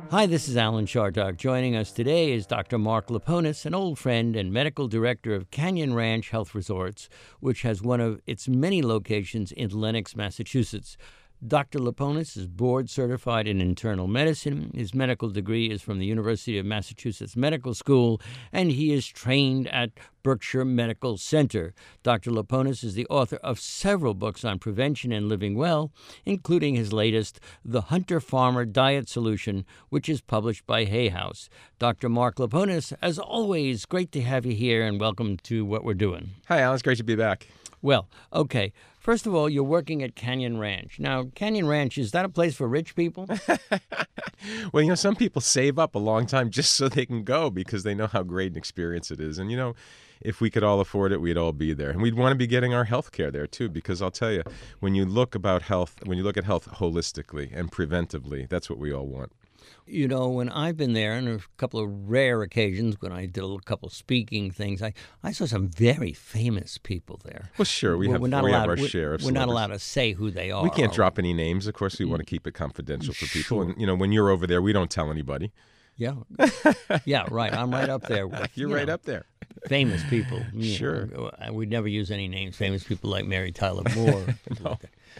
Hi, this is Alan Chartock. Joining us today is Dr. Mark Laponis, an old friend and medical director of Canyon Ranch Health Resorts, which has one of its many locations in Lenox, Massachusetts. Dr. Laponis is board certified in internal medicine. His medical degree is from the University of Massachusetts Medical School, and he is trained at Berkshire Medical Center. Dr. Laponis is the author of several books on prevention and living well, including his latest, The Hunter-Farmer Diet Solution, which is published by Hay House. Dr. Mark Laponis, as always, great to have you here, and welcome to What We're Doing. Hi, Alan. It's great to be back. Well, okay. First of all, you're working at Canyon Ranch. Now, Canyon Ranch, is that a place for rich people? Well, some people save up a long time just so they can go because they know how great an experience it is. And, if we could all afford it, we'd all be there. And we'd want to be getting our health care there, too, because I'll tell you, when you look at health holistically and preventively, that's what we all want. When I've been there, on a couple of rare occasions when I did a couple of speaking things, I saw some very famous people there. Well, sure, we have our share of celebrities. We're not allowed to say who they are. We can't drop any names. Of course, we want to keep it confidential for people. Sure. And, when you're over there, we don't tell anybody. Yeah. Yeah, right. I'm right up there with, You're right up there. Famous people. Sure. We'd never use any names. Famous people like Mary Tyler Moore. No.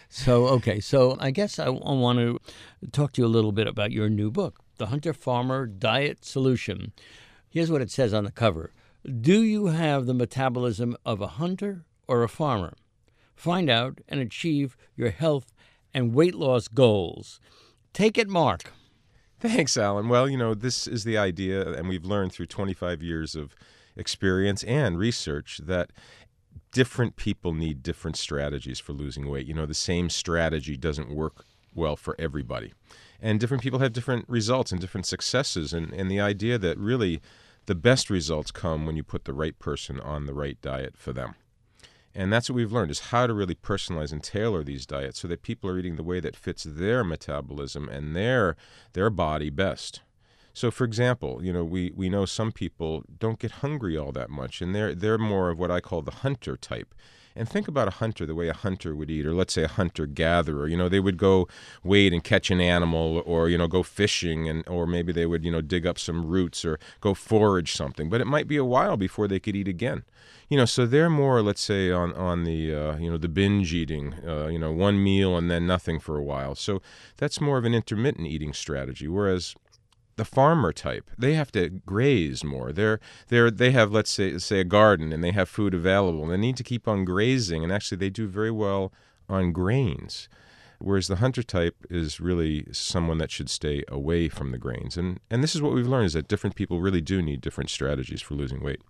So I guess I want to talk to you a little bit about your new book, The Hunter-Farmer Diet Solution. Here's what it says on the cover. Do you have the metabolism of a hunter or a farmer? Find out and achieve your health and weight loss goals. Take it, Mark. Thanks, Alan. Well, this is the idea, and we've learned through 25 years of experience and research that different people need different strategies for losing weight. The same strategy doesn't work well for everybody. And different people have different results and different successes. And the idea that really the best results come when you put the right person on the right diet for them. And that's what we've learned, is how to really personalize and tailor these diets so that people are eating the way that fits their metabolism and their body best. So, for example, we know some people don't get hungry all that much, and they're more of what I call the hunter type. And think about a hunter, the way a hunter would eat, or let's say a hunter-gatherer. They would go wade and catch an animal, or, go fishing, or maybe they would, dig up some roots or go forage something. But it might be a while before they could eat again. So they're more, let's say, on the, the binge eating, one meal and then nothing for a while. So that's more of an intermittent eating strategy, whereas the farmer type, they have to graze more. They have, let's say a garden, and they have food available, and they need to keep on grazing, and actually they do very well on grains. Whereas the hunter type is really someone that should stay away from the grains. And this is what we've learned, is that different people really do need different strategies for losing weight.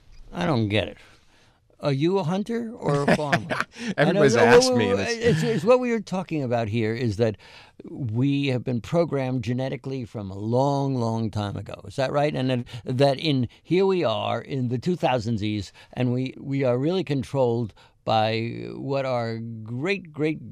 I don't get it. Are you a hunter or a farmer? Everybody's asked me. It's what we were talking about here is that we have been programmed genetically from a long, long time ago. Is that right? And that here we are in the 2000s, and we are really controlled by what our great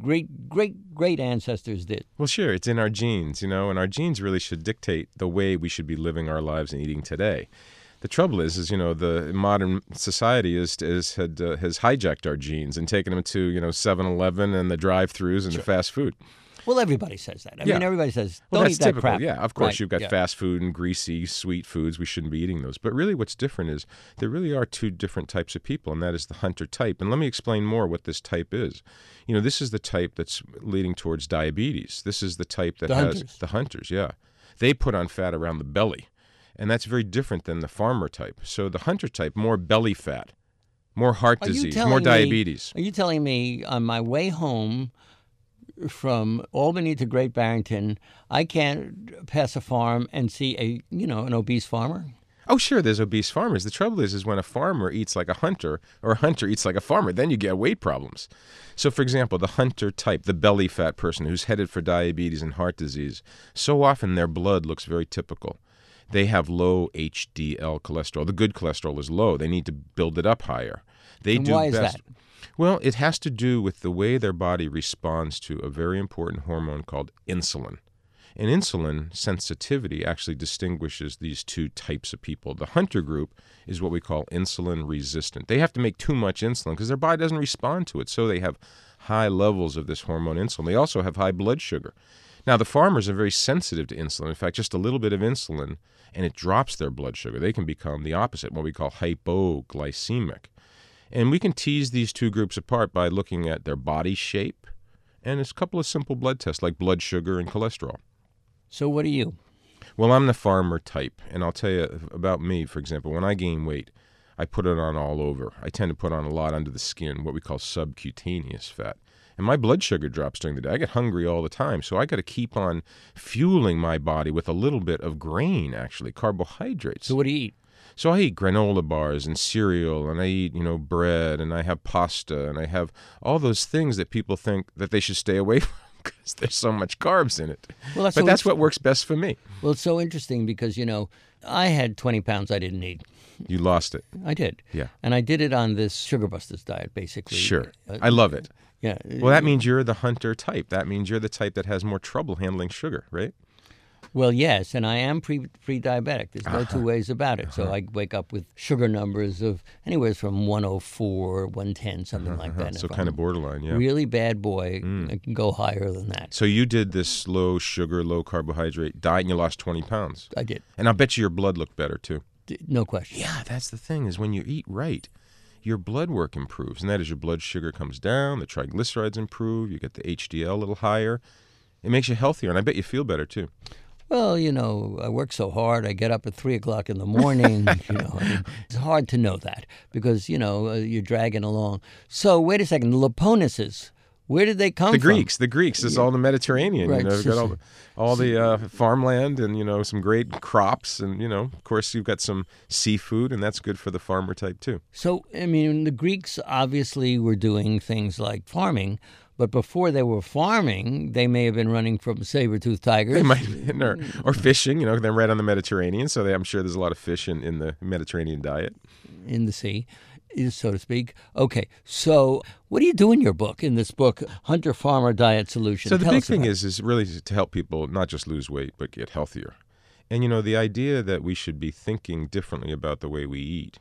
ancestors did. Well, sure, it's in our genes, and our genes really should dictate the way we should be living our lives and eating today. The trouble is the modern society has hijacked our genes and taken them to 7-Eleven and the drive-thrus and the fast food. Well, everybody says that. I mean, everybody says, don't eat that typical. crap. Yeah, of course, right. You've got fast food and greasy, sweet foods. We shouldn't be eating those. But really what's different is there really are two different types of people, and that is the hunter type. And let me explain more what this type is. This is the type that's leading towards diabetes. This is the type that the hunters, yeah. They put on fat around the belly. And that's very different than the farmer type. So the hunter type, more belly fat, more heart disease, more diabetes. Are you telling me on my way home from Albany to Great Barrington, I can't pass a farm and see an obese farmer? Oh, sure, there's obese farmers. The trouble is when a farmer eats like a hunter or a hunter eats like a farmer, then you get weight problems. So, for example, the hunter type, the belly fat person who's headed for diabetes and heart disease, so often their blood looks very typical. They have low HDL cholesterol. The good cholesterol is low. They need to build it up higher. Why is that? Well, it has to do with the way their body responds to a very important hormone called insulin. And insulin sensitivity actually distinguishes these two types of people. The hunter group is what we call insulin resistant. They have to make too much insulin because their body doesn't respond to it. So they have high levels of this hormone insulin. They also have high blood sugar. Now, the farmers are very sensitive to insulin. In fact, just a little bit of insulin, and it drops their blood sugar. They can become the opposite, what we call hypoglycemic. And we can tease these two groups apart by looking at their body shape, and it's a couple of simple blood tests like blood sugar and cholesterol. So what are you? Well, I'm the farmer type, and I'll tell you about me, for example. When I gain weight, I put it on all over. I tend to put on a lot under the skin, what we call subcutaneous fat. And my blood sugar drops during the day. I get hungry all the time, so I got to keep on fueling my body with a little bit of grain, actually, carbohydrates. So what do you eat? So I eat granola bars and cereal, and I eat, bread, and I have pasta, and I have all those things that people think that they should stay away from because there's so much carbs in it. Well, but that's what works best for me. Well, it's so interesting because, I had 20 pounds I didn't need. You lost it. I did. Yeah. And I did it on this Sugar Busters diet, basically. Sure. I love it. Yeah. Well, that means you're the hunter type. That means you're the type that has more trouble handling sugar, right? Well, yes, and I am pre-diabetic. There's no two ways about it. So I wake up with sugar numbers of anywhere from 104, 110, something like that. So kind of borderline, yeah. Really bad boy, I can go higher than that. So you did this low sugar, low carbohydrate diet, and you lost 20 pounds. I did. And I'll bet you your blood looked better, too. No question. Yeah, that's the thing, is when you eat right, your blood work improves. And that is your blood sugar comes down, the triglycerides improve, you get the HDL a little higher. It makes you healthier, and I bet you feel better, too. Well, I work so hard. I get up at 3 o'clock in the morning. It's hard to know that because, you're dragging along. So wait a second. The Laponuses, where did they come from? The Greeks. It's all the Mediterranean. Right. You've got all the farmland and, some great crops. And, of course, you've got some seafood, and that's good for the farmer type, too. So, the Greeks obviously were doing things like farming. But before they were farming, they may have been running from saber-toothed tigers. They might have been, or fishing. They're right on the Mediterranean, so I'm sure there's a lot of fish in the Mediterranean diet. In the sea, so to speak. Okay, so what do you do in your book, in this book, Hunter-Farmer Diet Solution? So the big thing is really to help people not just lose weight, but get healthier. And, the idea that we should be thinking differently about the way we eat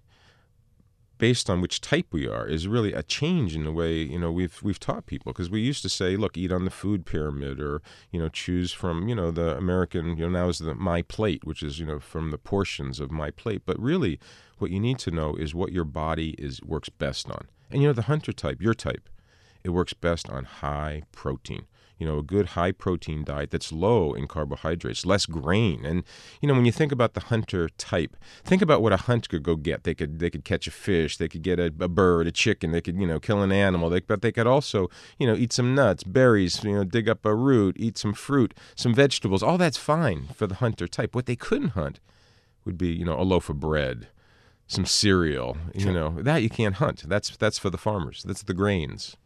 based on which type we are is really a change in the way, we've taught people. Because we used to say, look, eat on the food pyramid or, choose from, the American, now is the My Plate, which is, from the portions of My Plate. But really what you need to know is what your body works best on. And, the hunter type, your type, it works best on high protein. A good high-protein diet that's low in carbohydrates, less grain. And, when you think about the hunter type, think about what a hunter could go get. They could catch a fish. They could get a bird, a chicken. They could, kill an animal. But they could also, eat some nuts, berries, dig up a root, eat some fruit, some vegetables. All that's fine for the hunter type. What they couldn't hunt would be, a loaf of bread, some cereal. Sure. That you can't hunt. That's for the farmers. That's the grains.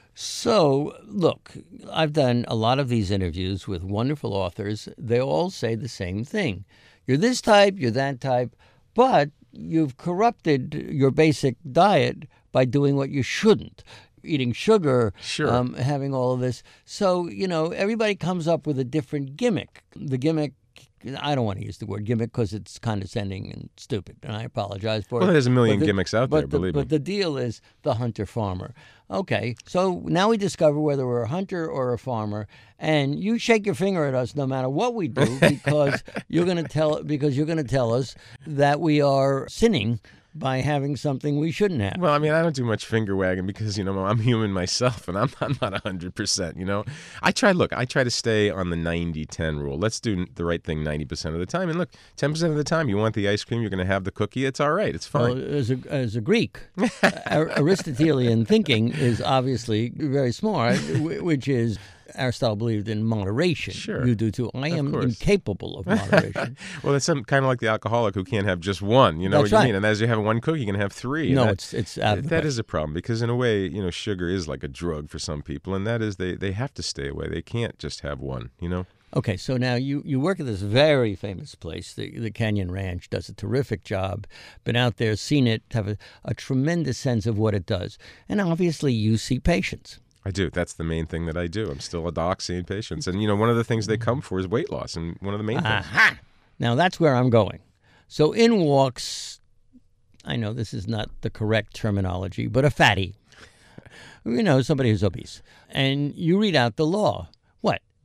So, look, I've done a lot of these interviews with wonderful authors. They all say the same thing. You're this type, you're that type, but you've corrupted your basic diet by doing what you shouldn't. Eating sugar, Sure. Having all of this. So, everybody comes up with a different gimmick. The gimmick, I don't want to use the word gimmick because it's condescending and stupid, and I apologize for it. Well, there's a million gimmicks out there, believe me. But the deal is the hunter-farmer. Okay, so now we discover whether we're a hunter or a farmer, and you shake your finger at us no matter what we do because you're going to tell us that we are sinning by having something we shouldn't have. Well, I don't do much finger wagging because, I'm human myself and I'm not 100%, I try to stay on the 90-10 rule. Let's do the right thing 90% of the time. And look, 10% of the time you want the ice cream, you're going to have the cookie. It's all right. It's fine. Well, as a Greek, Aristotelian thinking is obviously very smart, which is Aristotle believed in moderation. Sure. You do too. I am incapable of moderation. Well, it's kind of like the alcoholic who can't have just one. You know That's what right. you mean? And as you have one cookie, you can have three. No, and it's out of the that question. is a problem because in a way, sugar is like a drug for some people, and that is they have to stay away. They can't just have one. Okay, so now you work at this very famous place. The Canyon Ranch does a terrific job. Been out there, seen it, have a tremendous sense of what it does. And obviously you see patients. I do. That's the main thing that I do. I'm still a doc seeing patients. And, one of the things they come for is weight loss, and one of the main things. Aha! Now that's where I'm going. So in walks, I know this is not the correct terminology, but a fatty. Somebody who's obese. And you read out the law. What?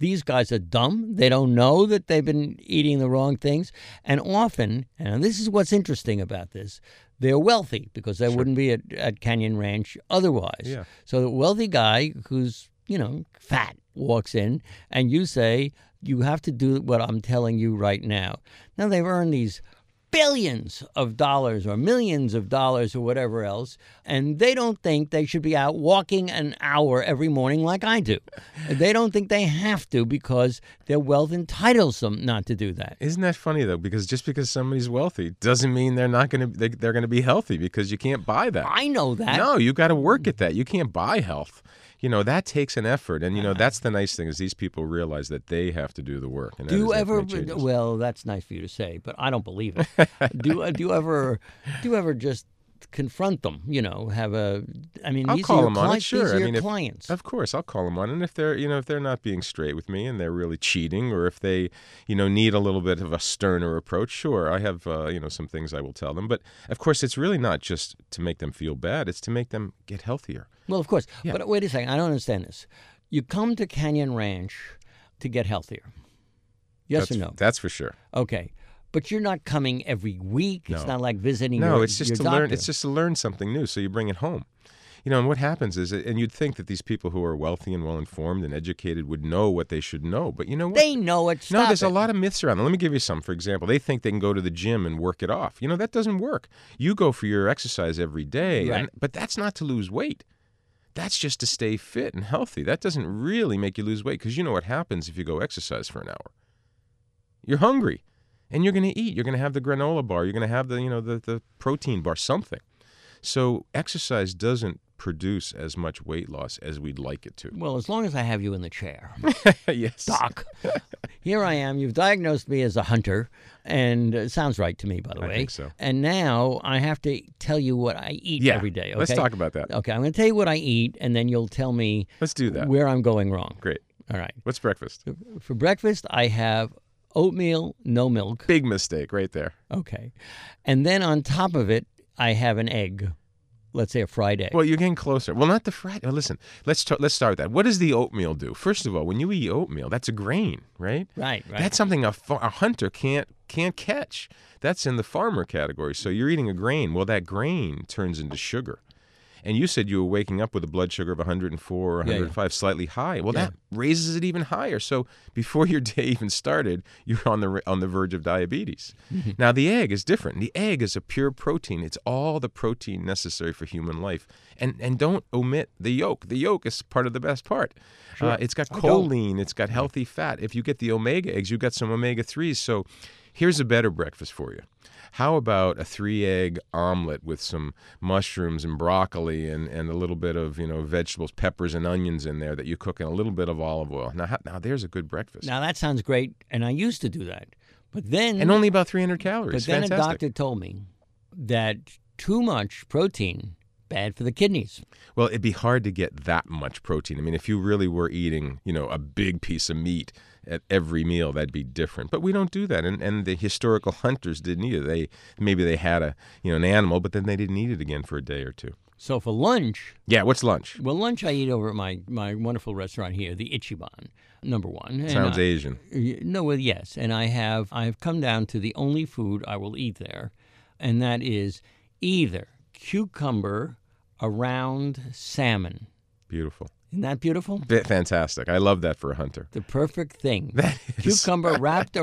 these guys are dumb. They don't know that they've been eating the wrong things. And often, and this is what's interesting about this, they're wealthy because they wouldn't be at Canyon Ranch otherwise. Yeah. So the wealthy guy who's, fat walks in and you say, you have to do what I'm telling you right now. Now they've earned these billions of dollars or millions of dollars or whatever else, and they don't think they should be out walking an hour every morning like I do. They don't think they have to because their wealth entitles them not to do that. Isn't that funny though? Because just because somebody's wealthy doesn't mean they're not going to they're going to be healthy, because you can't buy that. I know that. No, you got to work at that. You can't buy health. That takes an effort, and that's the nice thing is these people realize that they have to do the work. And do you ever? Well, that's nice for you to say, but I don't believe it. do you ever just confront them? Have a. I mean, I'll these call are your them on it. Sure, These are your clients. Of course, I'll call them on it. And if they're not being straight with me and they're really cheating, or if they need a little bit of a sterner approach, sure, I have some things I will tell them. But of course, it's really not just to make them feel bad; it's to make them get healthier. Well, of course. Yeah. But wait a second. I don't understand this. You come to Canyon Ranch to get healthier. Yes or no? That's for sure. Okay. But you're not coming every week. It's No. not like visiting it's just your to doctor. learn. It's just to learn something new, so you bring it home. And what happens is, and you'd think that these people who are wealthy and well-informed and educated would know what they should know, but you know what? They know it. No, there's a lot of myths around them. Let me give you some. For example, they think they can go to the gym and work it off. That doesn't work. You go for your exercise every day, Right. but that's not to lose weight. That's just to stay fit and healthy. That doesn't really make you lose weight, because you know what happens if you go exercise for an hour. You're hungry, and you're going to eat. You're going to have the granola bar. You're going to have the protein bar, something. So exercise doesn't produce as much weight loss as we'd like it to. Well, as long as I have you in the chair. Yes. Doc, here I am. You've diagnosed me as a hunter, and it sounds right to me, by the way. I think so. And now I have to tell you what I eat every day. Okay? Let's talk about that. Okay, I'm going to tell you what I eat, and then you'll tell me Let's do that. where I'm going wrong. Great. All right. What's breakfast? For breakfast, I have oatmeal, no milk. Big mistake right there. Okay. And then on top of it, I have an egg. Let's say a fried egg. Well, you're getting closer. Well, not the fried. Listen, let's start with that. What does the oatmeal do? First of all, when you eat oatmeal, that's a grain, right? Right. That's something a hunter can't catch. That's in the farmer category. So you're eating a grain. Well, that grain turns into sugar. And you said you were waking up with a blood sugar of 104 or 105, slightly high. Well, that raises it even higher. So before your day even started, you're on the verge of diabetes. Mm-hmm. Now, the egg is different. The egg is a pure protein. It's all the protein necessary for human life. And don't omit the yolk. The yolk is part of the best part. Sure. It's got choline. It's got healthy fat. If you get the omega eggs, you got some omega-3s. So here's a better breakfast for you. How about a 3-egg omelet with some mushrooms and broccoli and a little bit of vegetables, peppers and onions in there that you cook in a little bit of olive oil. Now there's a good breakfast. Now that sounds great, and I used to do that, but then and only about 300 calories. But then Fantastic. a doctor told me that too much protein bad for the kidneys. Well, it'd be hard to get that much protein. I mean, if you really were eating a big piece of meat at every meal, that'd be different. But we don't do that, and the historical hunters didn't either. Maybe they had an animal, but then they didn't eat it again for a day or two. So for lunch, what's lunch? Well, lunch I eat over at my wonderful restaurant here, the Ichiban, number one. Sounds Asian. No, well, yes, and I've come down to the only food I will eat there, and that is either cucumber around salmon. Beautiful. Isn't that beautiful? Fantastic. I love that for a hunter. The perfect thing. That is. Cucumber wrapped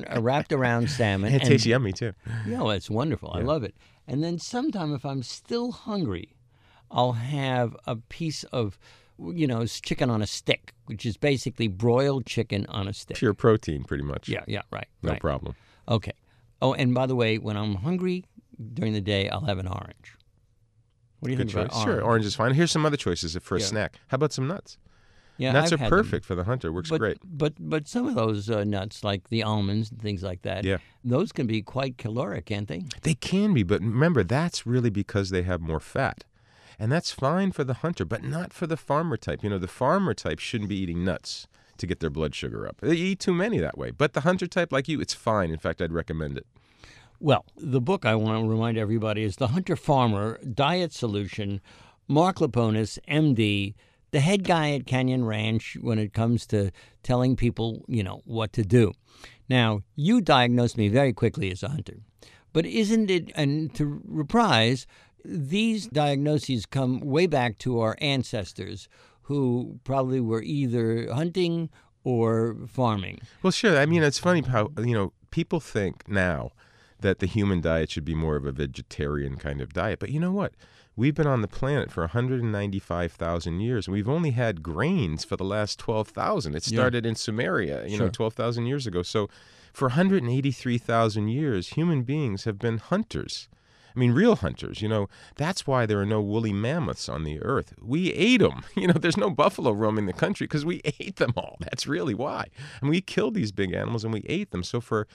around salmon. It tastes yummy too. Yeah, well, it's wonderful. Yeah. I love it. And then sometime if I'm still hungry, I'll have a piece of, chicken on a stick, which is basically broiled chicken on a stick. Pure protein, pretty much. Yeah, right. No problem. Okay. Oh, and by the way, when I'm hungry during the day, I'll have an orange. What do you think about orange? Sure, orange is fine. Here's some other choices for a snack. How about some nuts? Yeah, nuts I've are had perfect them. for the hunter. Works great. But some of those nuts, like the almonds and things like that, those can be quite caloric, can't they? They can be, but remember, that's really because they have more fat. And that's fine for the hunter, but not for the farmer type. The farmer type shouldn't be eating nuts to get their blood sugar up. They eat too many that way. But the hunter type like you, it's fine. In fact, I'd recommend it. Well, the book I want to remind everybody is The Hunter Farmer Diet Solution, Mark Leponis, MD, the head guy at Canyon Ranch when it comes to telling people, what to do. Now, you diagnosed me very quickly as a hunter. But isn't it, and to reprise, these diagnoses come way back to our ancestors who probably were either hunting or farming. Well, sure. I mean, it's funny how, people think now that the human diet should be more of a vegetarian kind of diet. But you know what? We've been on the planet for 195,000 years, and we've only had grains for the last 12,000. It started in Sumeria, 12,000 years ago. So for 183,000 years, human beings have been hunters. I mean, real hunters. That's why there are no woolly mammoths on the earth. We ate them. There's no buffalo roaming the country because we ate them all. That's really why. And we killed these big animals and we ate them. So for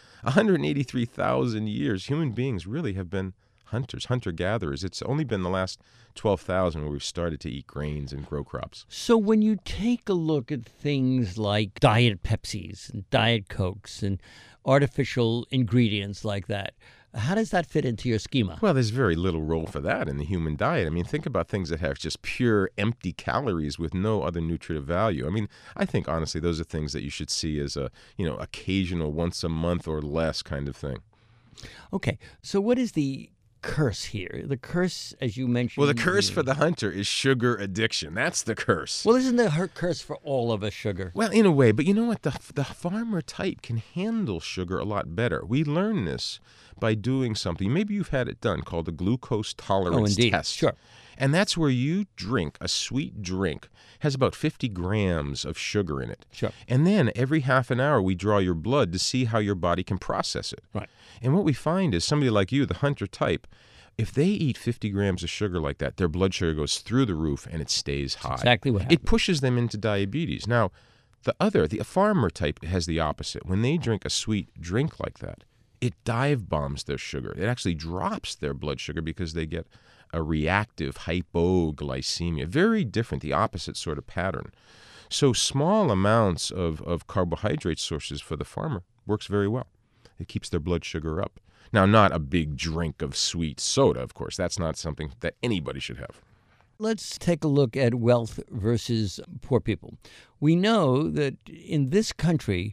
183,000 years, human beings really have been hunters, hunter-gatherers. It's only been the last 12,000 where we've started to eat grains and grow crops. So when you take a look at things like Diet Pepsis and Diet Cokes and artificial ingredients like that, how does that fit into your schema? Well, there's very little role for that in the human diet. I mean, think about things that have just pure empty calories with no other nutritive value. I mean, I think, honestly, those are things that you should see as a, occasional once a month or less kind of thing. Okay, so what is the curse here? The curse, as you mentioned... Well, the curse for the hunter is sugar addiction. That's the curse. Well, isn't the curse for all of us sugar? Well, in a way. But you know what? The farmer type can handle sugar a lot better. We learn this by doing something. Maybe you've had it done called a glucose tolerance test. Sure. And that's where you drink a sweet drink, has about 50 grams of sugar in it. Sure. And then every half an hour we draw your blood to see how your body can process it. Right. And what we find is somebody like you, the hunter type, if they eat 50 grams of sugar like that, their blood sugar goes through the roof and it stays high. That's exactly what happens. It pushes them into diabetes. Now, the farmer type has the opposite. When they drink a sweet drink like that, it dive bombs their sugar. It actually drops their blood sugar because they get a reactive hypoglycemia. Very different, the opposite sort of pattern. So small amounts of carbohydrate sources for the farmer works very well. It keeps their blood sugar up. Now, not a big drink of sweet soda, of course. That's not something that anybody should have. Let's take a look at wealth versus poor people. We know that in this country,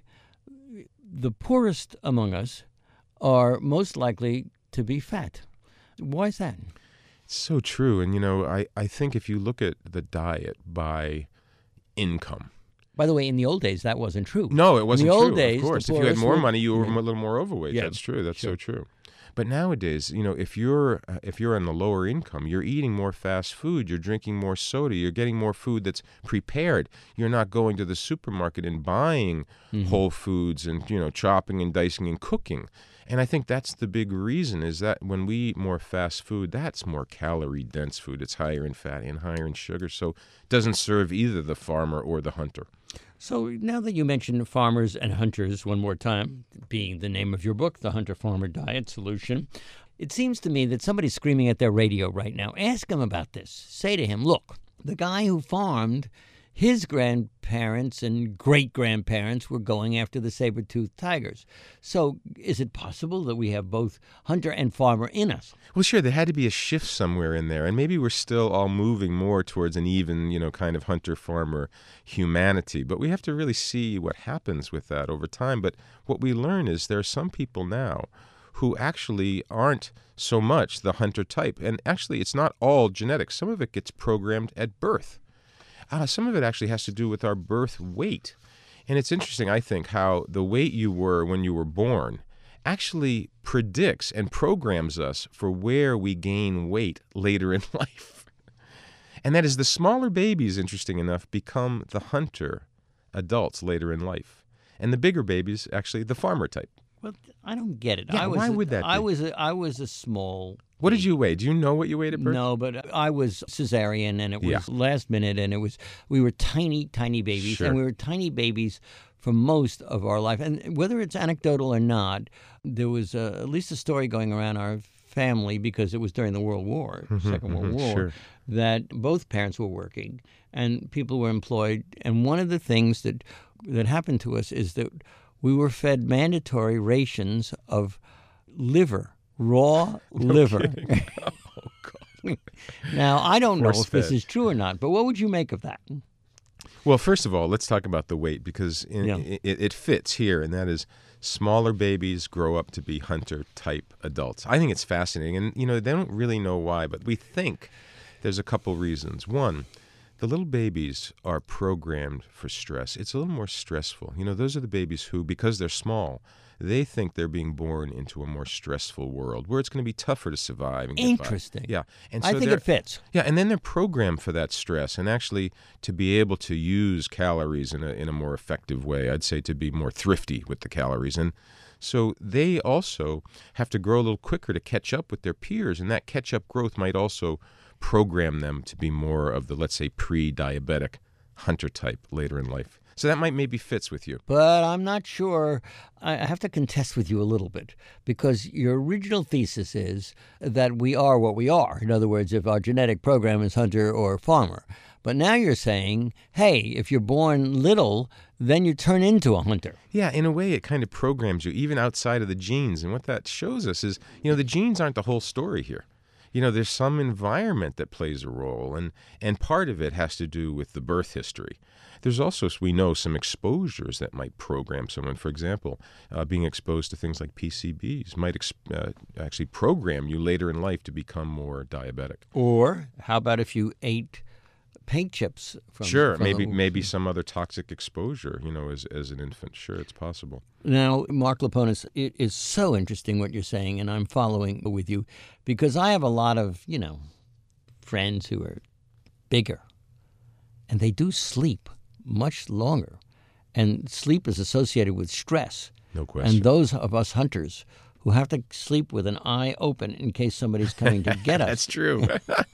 the poorest among us are most likely to be fat. Why is that? It's so true. And, I think if you look at the diet by income. By the way, in the old days, that wasn't true. No, it wasn't true. In the old days, of course. If you had more money, you were a little more overweight. Yeah. That's true. That's so true. But nowadays, if you're on the lower income, you're eating more fast food, you're drinking more soda, you're getting more food that's prepared. You're not going to the supermarket and buying whole foods and, chopping and dicing and cooking. And I think that's the big reason is that when we eat more fast food, that's more calorie-dense food. It's higher in fat and higher in sugar, so it doesn't serve either the farmer or the hunter. So now that you mentioned farmers and hunters one more time, being the name of your book, The Hunter-Farmer Diet Solution, it seems to me that somebody's screaming at their radio right now. Ask him about this. Say to him, look, the guy who farmed, his grandparents and great-grandparents were going after the saber-toothed tigers. So is it possible that we have both hunter and farmer in us? Well, sure, there had to be a shift somewhere in there, and maybe we're still all moving more towards an even, kind of hunter-farmer humanity. But we have to really see what happens with that over time. But what we learn is there are some people now who actually aren't so much the hunter type. And actually, it's not all genetic. Some of it gets programmed at birth. Some of it actually has to do with our birth weight. And it's interesting, I think, how the weight you were when you were born actually predicts and programs us for where we gain weight later in life. And that is the smaller babies, interesting enough, become the hunter adults later in life. And the bigger babies, actually, the farmer type. Well, I don't get it. Yeah, why would that be? I was a small... What did you weigh? Do you know what you weighed at birth? No, but I was cesarean, and it was last minute, and we were tiny, tiny babies, Sure. and we were tiny babies for most of our life. And whether it's anecdotal or not, there was at least a story going around our family, because it was during the World War, Second World War, sure. that both parents were working and people were employed. And one of the things that happened to us is that we were fed mandatory rations of liver. Raw liver. Oh, God. Now, I don't know if this Force-fed. is true or not, but what would you make of that? Well, first of all, let's talk about the weight because Yeah. it fits here, and that is smaller babies grow up to be hunter-type adults. I think it's fascinating, and they don't really know why, but we think there's a couple reasons. One, the little babies are programmed for stress. It's a little more stressful. Those are the babies who, because they're small, they think they're being born into a more stressful world where it's going to be tougher to survive and get Interesting. by. Yeah, and I so think it fits. Yeah, and then they're programmed for that stress and actually to be able to use calories in a more effective way. I'd say to be more thrifty with the calories. And so they also have to grow a little quicker to catch up with their peers, and that catch-up growth might also program them to be more of the, let's say, pre-diabetic hunter type later in life. So that might maybe fits with you. But I'm not sure. I have to contest with you a little bit because your original thesis is that we are what we are. In other words, if our genetic program is hunter or farmer. But now you're saying, hey, if you're born little, then you turn into a hunter. Yeah, in a way, it kind of programs you, even outside of the genes. And what that shows us is, the genes aren't the whole story here. There's some environment that plays a role, and part of it has to do with the birth history. There's also, we know, some exposures that might program someone. For example, being exposed to things like PCBs might actually program you later in life to become more diabetic. Or how about if you ate paint chips? Sure, maybe some other toxic exposure, as an infant. Sure, it's possible. Now, Mark Leponis, it is so interesting what you're saying, and I'm following with you because I have a lot of, friends who are bigger, and they do sleep much longer. And sleep is associated with stress. No question. And those of us hunters who have to sleep with an eye open in case somebody's coming to get us. That's true.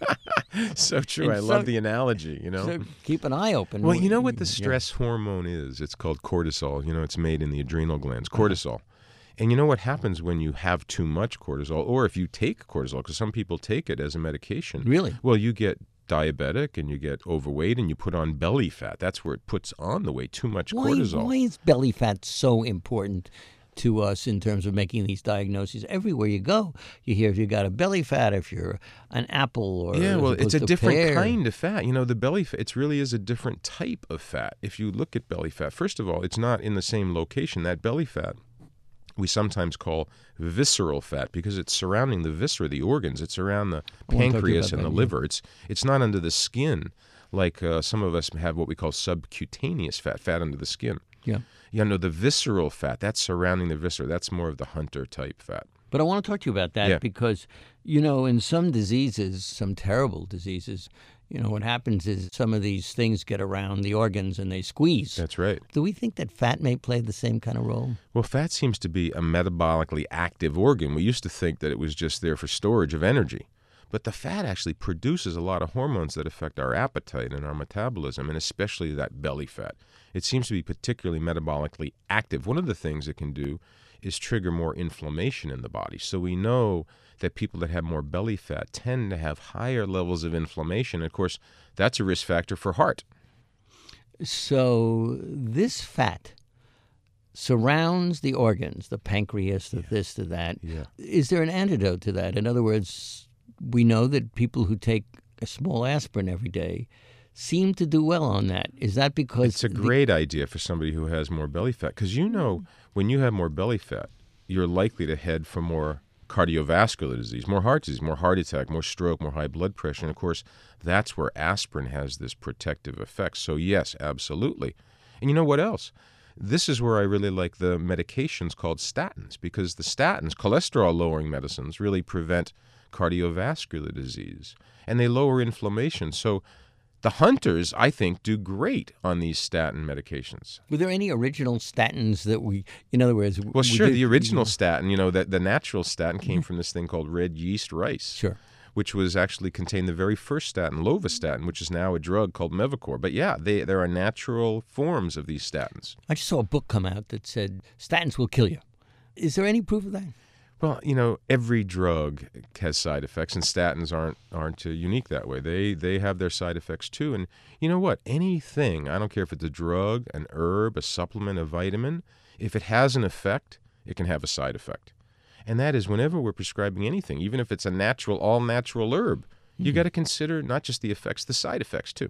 So true. I love the analogy, So keep an eye open. Well, you know what the stress hormone is? It's called cortisol. It's made in the adrenal glands, cortisol. And you know what happens when you have too much cortisol, or if you take cortisol, because some people take it as a medication. Really? Well, you get diabetic and you get overweight and you put on belly fat. That's where it puts on the weight, too much cortisol. Why is belly fat so important to us in terms of making these diagnoses? Everywhere you go, you hear if you got a belly fat, if you're an apple or yeah, well, it's a different pear. kind of fat. The belly fat, it really is a different type of fat. If you look at belly fat, first of all, it's not in the same location. That belly fat we sometimes call visceral fat because it's surrounding the viscera, the organs. It's around the pancreas and the liver. It's not under the skin like some of us have what we call subcutaneous fat under the skin. Yeah. The visceral fat, that's surrounding the viscera. That's more of the hunter type fat. But I want to talk to you about that because, in some diseases, some terrible diseases, what happens is some of these things get around the organs and they squeeze. That's right. Do we think that fat may play the same kind of role? Well, fat seems to be a metabolically active organ. We used to think that it was just there for storage of energy. But the fat actually produces a lot of hormones that affect our appetite and our metabolism, and especially that belly fat. It seems to be particularly metabolically active. One of the things it can do is trigger more inflammation in the body. So we know that people that have more belly fat tend to have higher levels of inflammation. Of course, that's a risk factor for heart. So this fat surrounds the organs, the pancreas, the this, the that. Yeah. Is there an antidote to that? In other words, we know that people who take a small aspirin every day seem to do well on that. Is that because... It's a great idea for somebody who has more belly fat because when you have more belly fat, you're likely to head for more cardiovascular disease, more heart disease, more heart attack, more stroke, more high blood pressure. And, of course, that's where aspirin has this protective effect. So, yes, absolutely. And you know what else? This is where I really like the medications called statins because the statins, cholesterol-lowering medicines, really prevent cardiovascular disease, and they lower inflammation. So the hunters, I think, do great on these statin medications. Were there any original statins that in other words... Well, sure, the original statin, the natural statin came from this thing called red yeast rice. Sure. Which was actually contained the very first statin, lovastatin, which is now a drug called Mevacor. But yeah, there are natural forms of these statins. I just saw a book come out that said statins will kill you. Is there any proof of that? Well, every drug has side effects, and statins aren't unique that way. They have their side effects too. And you know what? Anything, I don't care if it's a drug, an herb, a supplement, a vitamin, if it has an effect, it can have a side effect. And that is whenever we're prescribing anything, even if it's a natural, all-natural herb, you got to consider not just the effects, the side effects too.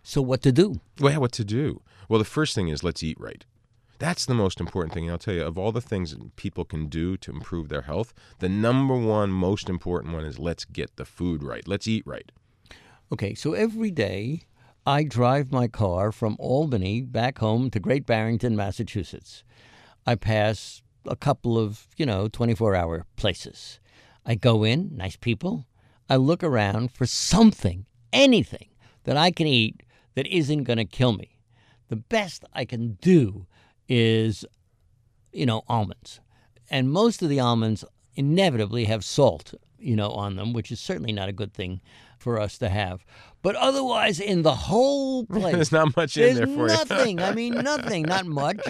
So what to do? Well, what to do? Well, the first thing is let's eat right. That's the most important thing. And I'll tell you, of all the things that people can do to improve their health, the number one most important one is let's get the food right. Let's eat right. Okay, so every day I drive my car from Albany back home to Great Barrington, Massachusetts. I pass a couple of, 24-hour places. I go in, nice people. I look around for something, anything that I can eat that isn't going to kill me. The best I can do is, almonds. And most of the almonds inevitably have salt, on them, which is certainly not a good thing for us to have. But otherwise, in the whole place, there's not much in there for there's nothing. I mean, nothing, not much.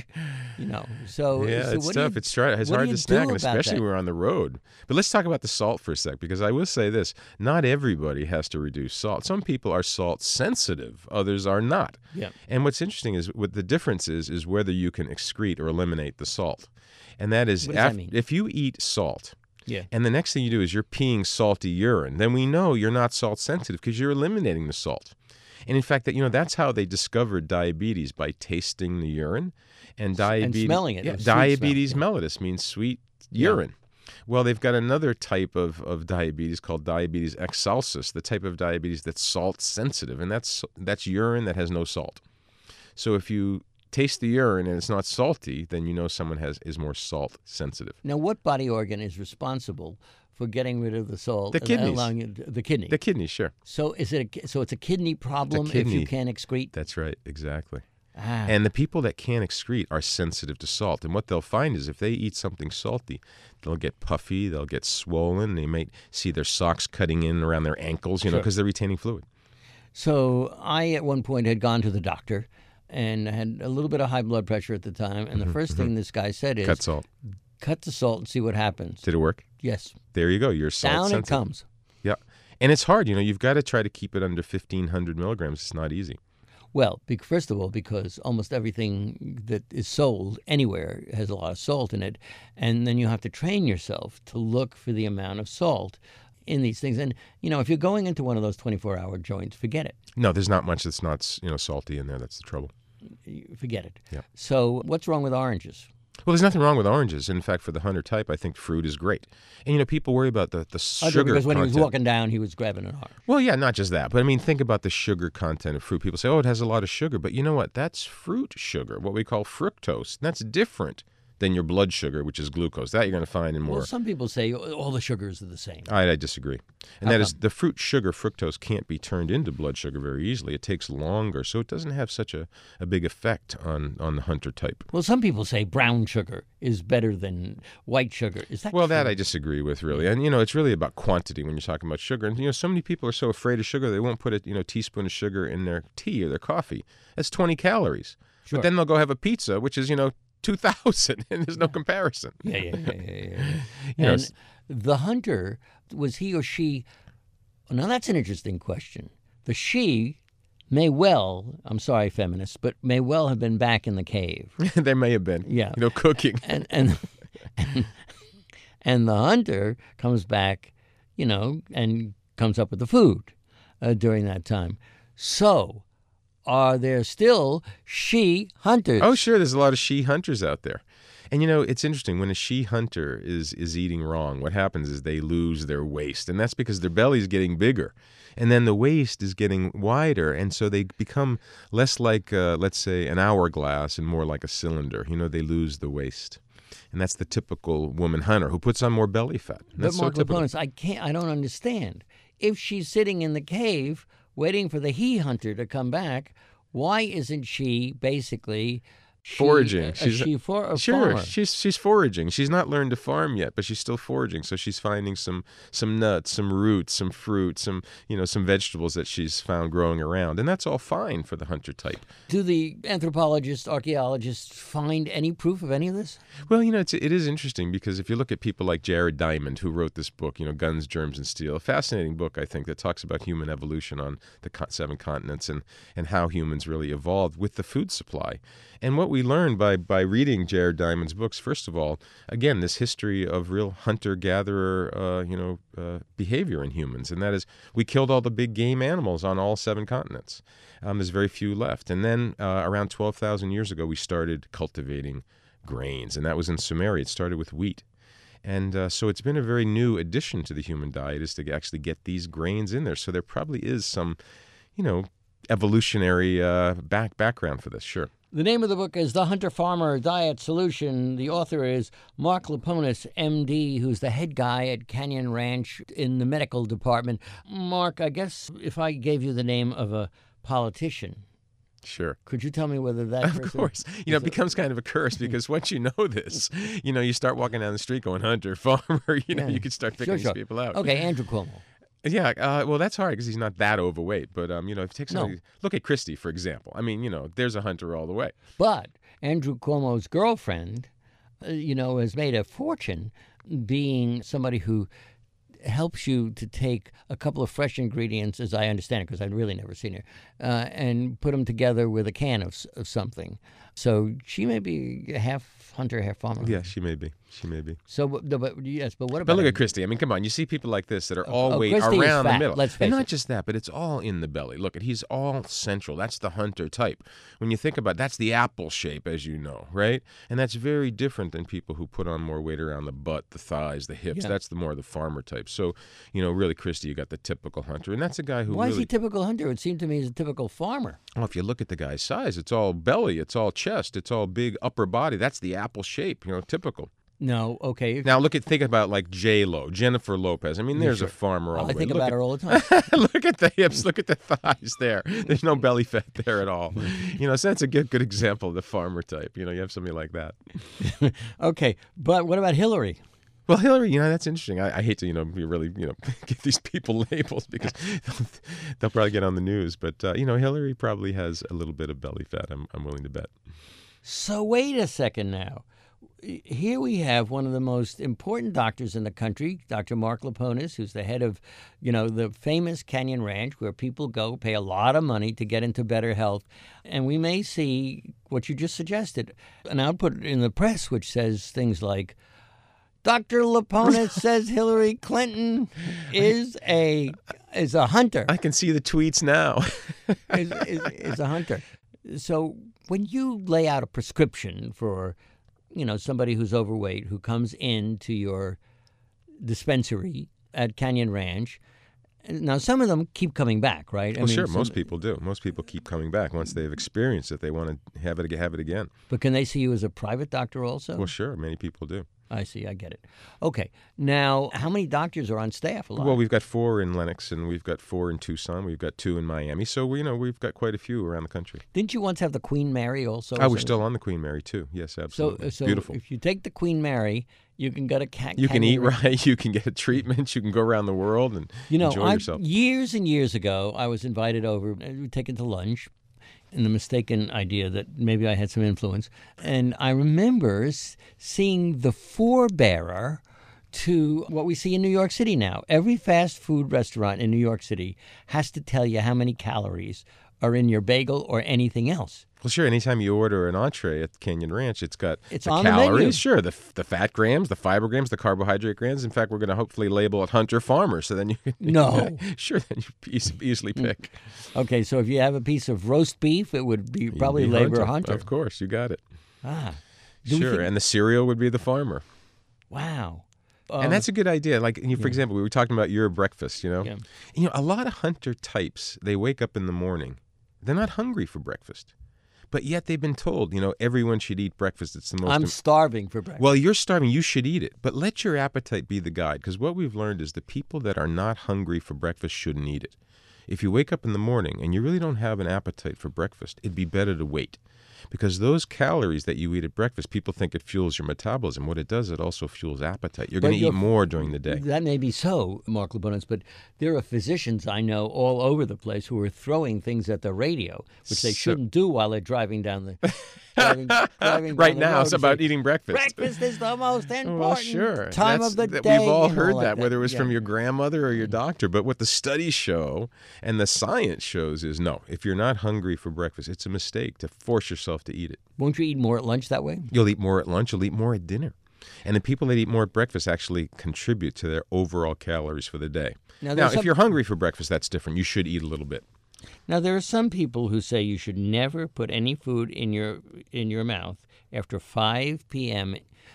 So yeah, it's what tough. It's hard to snack, and especially when we're on the road. But let's talk about the salt for a sec, because I will say this: not everybody has to reduce salt. Some people are salt sensitive, others are not. Yeah. And what's interesting is what the difference is whether you can excrete or eliminate the salt, and that is what does that mean? If you eat salt. Yeah. And the next thing you do is you're peeing salty urine, then we know you're not salt sensitive because you're eliminating the salt. And in fact, that's how they discovered diabetes, by tasting the urine. And diabetes, and smelling it. Yeah, diabetes mellitus means sweet urine. Well, they've got another type of diabetes called diabetes excelsus, the type of diabetes that's salt sensitive, and that's urine that has no salt. So if you taste the urine and it's not salty, then someone is more salt sensitive. Now, what body organ is responsible for getting rid of the salt? The kidneys. The kidney. The kidney, sure. So it's a kidney problem if you can't excrete? That's right, exactly. Ah. And the people that can't excrete are sensitive to salt. And what they'll find is if they eat something salty, they'll get puffy, they'll get swollen, they might see their socks cutting in around their ankles, because they're retaining fluid. So I, at one point, had gone to the doctor and had a little bit of high blood pressure at the time. And the first thing this guy said is, cut salt. Cut the salt and see what happens. Did it work? Yes. There you go. You're salt Down sensitive. it comes. Yeah. And it's hard. You've got to try to keep it under 1,500 milligrams. It's not easy. Well, first of all, because almost everything that is sold anywhere has a lot of salt in it. And then you have to train yourself to look for the amount of salt in these things. And, if you're going into one of those 24-hour joints, forget it. No, there's not much that's not, salty in there. That's the trouble. Forget it. Yeah. So what's wrong with oranges? Well, there's nothing wrong with oranges. In fact, for the hunter type, I think fruit is great. And, people worry about the sugar because when content. he was walking down, he was grabbing an orange. Well, yeah, not just that. But, think about the sugar content of fruit. People say, it has a lot of sugar. But you know what? That's fruit sugar, what we call fructose. That's different than your blood sugar, which is glucose. That you're going to find in more. Well, some people say all the sugars are the same. I disagree. And that is the fruit sugar, fructose, can't be turned into blood sugar very easily. It takes longer, so it doesn't have such a big effect on the hunter type. Well, some people say brown sugar is better than white sugar. Is that Well, true? that I disagree with, really. And, it's really about quantity when you're talking about sugar. And, so many people are so afraid of sugar, they won't put a teaspoon of sugar in their tea or their coffee. That's 20 calories. Sure. But then they'll go have a pizza, which is, 2,000, and there's no comparison. Yeah. And the hunter, was he or she? Now that's an interesting question. The she may well, I'm sorry, feminists, but may well have been back in the cave. They may have been. Yeah. Cooking. And the hunter comes back, and comes up with the food during that time. So, are there still she hunters? Oh, sure. There's a lot of she hunters out there. And, it's interesting. When a she hunter is eating wrong, what happens is they lose their waist. And that's because their belly's getting bigger. And then the waist is getting wider. And so they become less like, let's say, an hourglass and more like a cylinder. They lose the waist. And that's the typical woman hunter who puts on more belly fat. And that's But Mark so typical. Leponis, I don't understand. If she's sitting in the cave waiting for the he hunter to come back, why isn't she basically foraging? Sure, farmer? She's foraging. She's not learned to farm yet, but she's still foraging. So she's finding some nuts, some roots, some fruit, some vegetables that she's found growing around, and that's all fine for the hunter type. Do the anthropologists, archaeologists find any proof of any of this? Well, it is interesting because if you look at people like Jared Diamond, who wrote this book, Guns, Germs, and Steel, a fascinating book, I think, that talks about human evolution on the 7 continents and how humans really evolved with the food supply. And what what we learned by reading Jared Diamond's books, first of all, again, this history of real hunter-gatherer, behavior in humans, and that is we killed all the big game animals on all 7 continents. There's very few left. And then around 12,000 years ago, we started cultivating grains, and that was in Sumeria. It started with wheat. And so it's been a very new addition to the human diet is to actually get these grains in there. So there probably is some, evolutionary background for this, sure. The name of the book is The Hunter-Farmer Diet Solution. The author is Mark Leponis, MD, who's the head guy at Canyon Ranch in the medical department. Mark, I guess if I gave you the name of a politician, sure. could you tell me whether that person... Of course. It becomes kind of a curse because once you know this, you start walking down the street going hunter, farmer, you could start picking these people out. Okay, Andrew Cuomo. Yeah, well, that's hard because he's not that overweight. But, if you take somebody... Look at Christie, for example. I mean, there's a hunter all the way. But Andrew Cuomo's girlfriend, has made a fortune being somebody who helps you to take a couple of fresh ingredients, as I understand it, because I've really never seen her, and put them together with a can of something. So she may be half hunter, half farmer. Yeah, she may be. So, but what about... But look at Christie. I mean, come on. You see people like this that are all weight Christie around is fat, the middle. let's face and not it. just that, but it's all in the belly. Look, he's all central. That's the hunter type. When you think about it, that's the apple shape, as you know, right? And that's very different than people who put on more weight around the butt, the thighs, the hips. Yeah. That's the more the farmer type. So, really, Christie, you got the typical hunter. And that's a guy who Why really... is he typical hunter? It seemed to me he's a typical farmer. Well, if you look at the guy's size, it's all belly, it's all chest, it's all big upper body. That's the apple shape, typical. No, okay. Now think about like J-Lo, Jennifer Lopez. I mean, there's a farmer all the I way. think about her all the time. Look at the hips, look at the thighs there. There's no belly fat there at all. So that's a good example of the farmer type. You have somebody like that. Okay, but what about Hillary? Well, Hillary, that's interesting. I hate to, really, give these people labels because they'll probably get on the news. But, Hillary probably has a little bit of belly fat, I'm willing to bet. So wait a second now. Here we have one of the most important doctors in the country, Dr. Mark Leponis, who's the head of, the famous Canyon Ranch, where people go pay a lot of money to get into better health. And we may see what you just suggested, an output in the press which says things like, Dr. Leponis says Hillary Clinton is a hunter. I can see the tweets now. is a hunter. So when you lay out a prescription for, somebody who's overweight who comes into your dispensary at Canyon Ranch, now some of them keep coming back, right? Well, sure, most people do. Most people keep coming back once they've experienced it. They want to have it again. But can they see you as a private doctor also? Well, sure, many people do. I see. I get it. Okay. Now, how many doctors are on staff? Well, we've got 4 in Lenox, and we've got 4 in Tucson. We've got 2 in Miami. So, we've got quite a few around the country. Didn't you once have the Queen Mary also? Oh, we're still on the Queen Mary, too. Yes, absolutely. So beautiful. If you take the Queen Mary, you can get a You can eat right. You can get a treatment. You can go around the world and enjoy yourself. Years and years ago, I was invited over, taken to lunch, in the mistaken idea that maybe I had some influence. And I remember seeing the forebearer to what we see in New York City now. Every fast food restaurant in New York City has to tell you how many calories are in your bagel or anything else. Well, sure. Anytime you order an entree at Canyon Ranch, it's got the on calories. The menu. Sure, the fat grams, the fiber grams, the carbohydrate grams. In fact, we're going to hopefully label it Hunter Farmer, so then you can... No. Sure, then you easily pick. Okay, so if you have a piece of roast beef, it would be probably label Hunter. Of course, you got it. Sure, and the cereal would be the Farmer. Wow. And that's a good idea. Like, for example, we were talking about your breakfast, Yeah. A lot of hunter types, they wake up in the morning. They're not hungry for breakfast. But yet they've been told, everyone should eat breakfast. It's the most... I'm starving for breakfast. Well, you're starving. You should eat it. But let your appetite be the guide. Because what we've learned is the people that are not hungry for breakfast shouldn't eat it. If you wake up in the morning and you really don't have an appetite for breakfast, it'd be better to wait. Because those calories that you eat at breakfast, people think it fuels your metabolism. What it does, it also fuels appetite. You're going to eat more during the day. That may be so, Mark Leponis, but there are physicians I know all over the place who are throwing things at the radio, which they shouldn't do while they're driving down the driving Right down the now, road it's and about say, eating breakfast. Breakfast is the most important Well, sure. time of the day. We've all and heard like that, whether it was Yeah. from your grandmother or your doctor. But what the studies show and the science shows is no, if you're not hungry for breakfast, it's a mistake to force yourself to eat it. Won't you eat more at lunch that way? You'll eat more at lunch, you'll eat more at dinner. And the people that eat more at breakfast actually contribute to their overall calories for the day. Now, if you're hungry for breakfast, that's different. You should eat a little bit. Now, there are some people who say you should never put any food in your mouth after 5 p.m.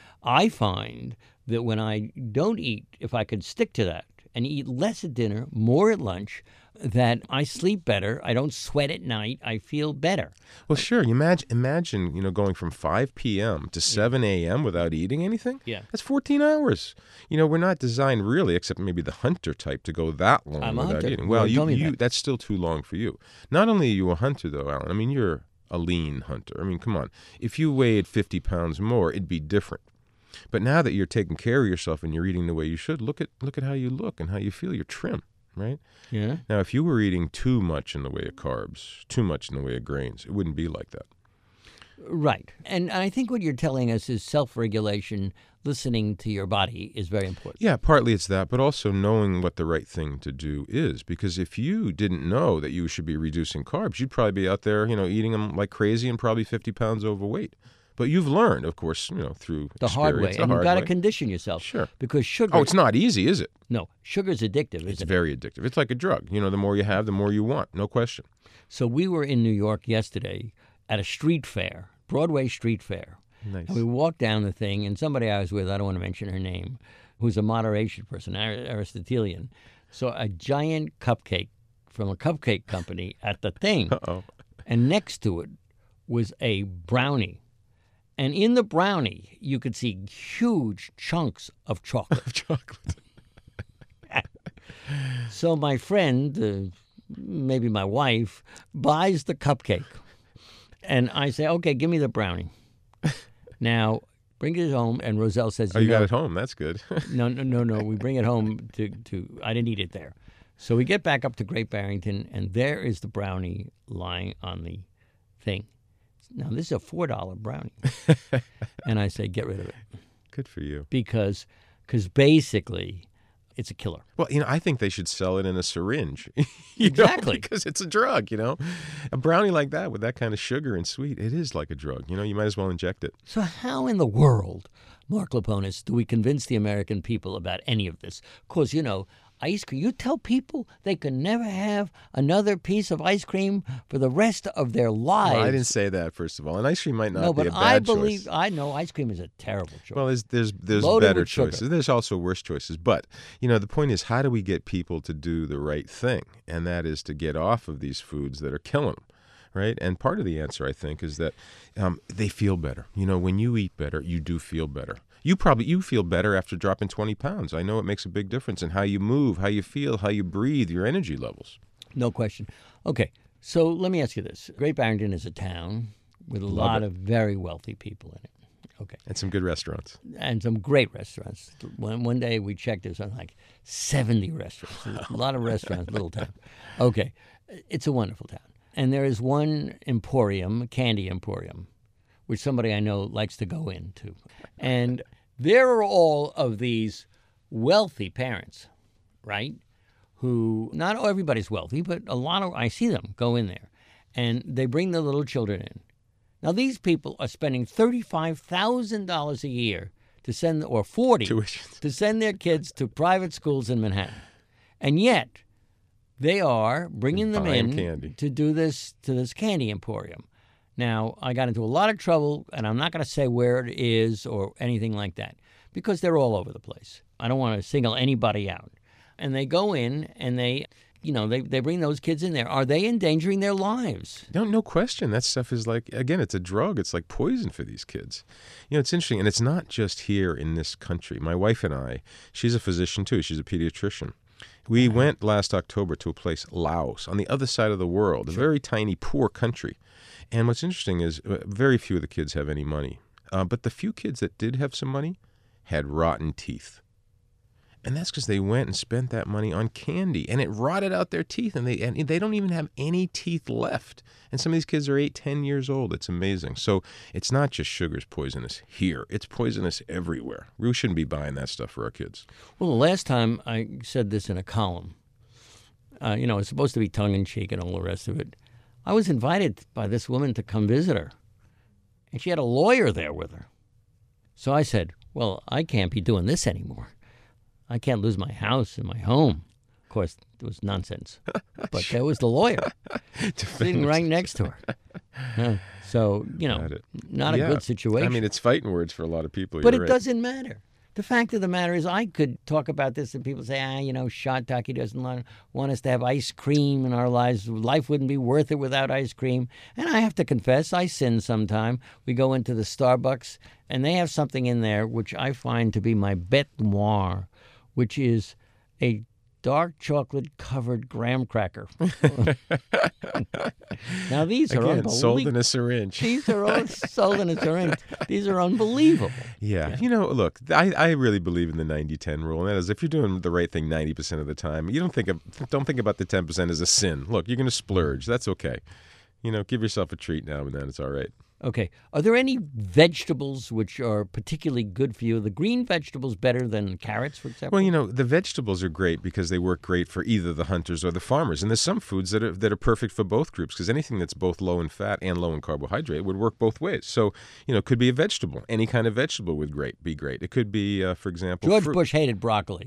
I find that when I don't eat, if I could stick to that and eat less at dinner, more at lunch, that I sleep better. I don't sweat at night. I feel better. Well, sure. You imagine, going from 5 p.m. to 7 a.m. without eating anything? Yeah. That's 14 hours. We're not designed really, except maybe the hunter type, to go that long I'm a without hunter. eating. Well, Well, tell me that. that's still too long for you. Not only are you a hunter, though, Alan. I mean, you're a lean hunter. I mean, come on. If you weighed 50 pounds more, it'd be different. But now that you're taking care of yourself and you're eating the way you should, look at how you look and how you feel. You're trim, right? Yeah. Now, if you were eating too much in the way of carbs, too much in the way of grains, it wouldn't be like that. Right. And I think what you're telling us is self-regulation, listening to your body is very important. Yeah, partly it's that, but also knowing what the right thing to do is. Because if you didn't know that you should be reducing carbs, you'd probably be out there, eating them like crazy and probably 50 pounds overweight. But you've learned, of course, through The hard way. experience, And you've got to condition yourself. Sure. Because sugar... Oh, it's not easy, is it? No, sugar's addictive, It's isn't it? very addictive. It's like a drug. The more you have, the more you want. No question. So we were in New York yesterday at a street fair, Broadway street fair. Nice. And we walked down the thing, and somebody I was with, I don't want to mention her name, who's a moderation person, Aristotelian, saw a giant cupcake from a cupcake company at the thing. Uh-oh. And next to it was a brownie. And in the brownie, you could see huge chunks of chocolate. Chocolate. So my friend, maybe my wife, buys the cupcake. And I say, okay, give me the brownie. Now, bring it home. And Roselle says, Oh, you got it home. That's good. No. We bring it home to I didn't eat it there. So we get back up to Great Barrington, and there is the brownie lying on the thing. Now, this is a $4 brownie. And I say, get rid of it. Good for you. Because basically, it's a killer. Well, I think they should sell it in a syringe. Exactly. Because it's a drug, A brownie like that with that kind of sugar and sweet, it is like a drug. You might as well inject it. So how in the world, Mark Leponis, do we convince the American people about any of this? Because, ice cream, you tell people they can never have another piece of ice cream for the rest of their lives. Well, I didn't say that, first of all. And ice cream might not No, be but a bad I choice. believe, I know ice cream is a terrible choice. Well, there's Loaded better with sugar. choices. There's also worse choices. But, the point is, how do we get people to do the right thing? And that is to get off of these foods that are killing them, right? And part of the answer, I think, is that they feel better. When you eat better, you do feel better. You feel better after dropping 20 pounds. I know it makes a big difference in how you move, how you feel, how you breathe, your energy levels. No question. Okay, so let me ask you this. Great Barrington is a town with a lot of very wealthy people in it. Okay. And some good restaurants. And some great restaurants. One day we checked, there's something like 70 restaurants. A lot of restaurants, little town. Okay, it's a wonderful town. And there is one emporium, candy emporium, which somebody I know likes to go into. And there are all of these wealthy parents, right? Who, not everybody's wealthy, but I see them go in there. And they bring their little children in. Now, these people are spending $35,000 a year to send, or $40,000 Tuitions. to send their kids to private schools in Manhattan. And yet, they are bringing them Buying in candy. to do this, to this candy emporium. Now, I got into a lot of trouble, and I'm not going to say where it is or anything like that, because they're all over the place. I don't want to single anybody out. And they go in, and they bring those kids in there. Are they endangering their lives? No question. That stuff is like, again, it's a drug. It's like poison for these kids. It's interesting, and it's not just here in this country. My wife and I, she's a physician too. She's a pediatrician. We went last October to a place, Laos, on the other side of the world, a very tiny, poor country. And what's interesting is very few of the kids have any money. But the few kids that did have some money had rotten teeth. And that's because they went and spent that money on candy, and it rotted out their teeth, and they don't even have any teeth left. And some of these kids are 8, 10 years old. It's amazing. So it's not just sugar's poisonous here. It's poisonous everywhere. We shouldn't be buying that stuff for our kids. Well, the last time I said this in a column, it's supposed to be tongue-in-cheek and all the rest of it. I was invited by this woman to come visit her, and she had a lawyer there with her. So I said, well, I can't be doing this anymore. I can't lose my house and my home. Of course, it was nonsense. But there was the lawyer sitting right next to her. So, not a good situation. I mean, it's fighting words for a lot of people. But it doesn't matter. The fact of the matter is I could talk about this and people say, Shontaki doesn't want us to have ice cream in our lives. Life wouldn't be worth it without ice cream. And I have to confess, I sin sometime. We go into the Starbucks and they have something in there which I find to be my bête noire, which is a dark chocolate-covered graham cracker. Now, these are unbelievable. Sold in a syringe. These are all sold in a syringe. These are unbelievable. Yeah. Look, I really believe in the 90-10 rule. And that is, if you're doing the right thing 90% of the time, you don't think about the 10% as a sin. Look, you're going to splurge. That's okay. Give yourself a treat now and then. It's all right. Okay. Are there any vegetables which are particularly good for you? The green vegetables better than carrots, for example? Well, the vegetables are great because they work great for either the hunters or the farmers. And there's some foods that are perfect for both groups, because anything that's both low in fat and low in carbohydrate would work both ways. So, it could be a vegetable. Any kind of vegetable would be great. It could be, for example, George Bush hated broccoli.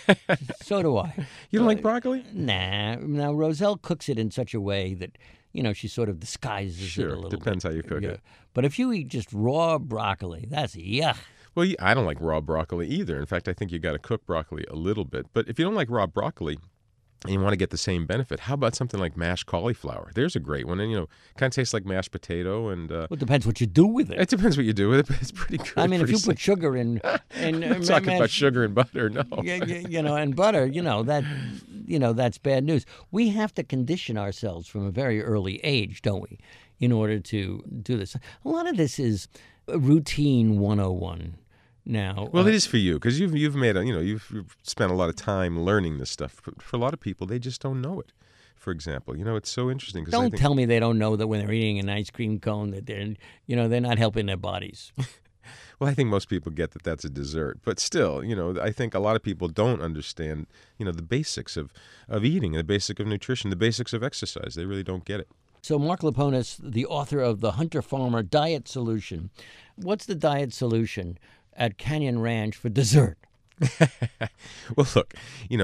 So do I. You don't like broccoli? Nah. Now, Roselle cooks it in such a way that she sort of disguises it a little bit. Sure, depends how you cook it. But if you eat just raw broccoli, that's yuck. Well, I don't like raw broccoli either. In fact, I think you got to cook broccoli a little bit. But if you don't like raw broccoli and you want to get the same benefit, how about something like mashed cauliflower? There's a great one. And, kind of tastes like mashed potato. And well, it depends what you do with it. It depends what you do with it, but it's pretty good. I mean, if you put sugar in... I'm not talking about sugar and butter, no. And butter, that's bad news. We have to condition ourselves from a very early age, don't we, in order to do this. A lot of this is routine 101 now. Well, it is for you, because you've made you've spent a lot of time learning this stuff. For a lot of people, they just don't know it. For example, it's so interesting. Don't tell me they don't know that when they're eating an ice cream cone that they're not helping their bodies. Well, I think most people get that that's a dessert. But still, I think a lot of people don't understand, the basics of eating, the basic of nutrition, the basics of exercise. They really don't get it. So Mark Leponis, the author of The Hunter-Farmer Diet Solution. What's the diet solution at Canyon Ranch for dessert? Well, look,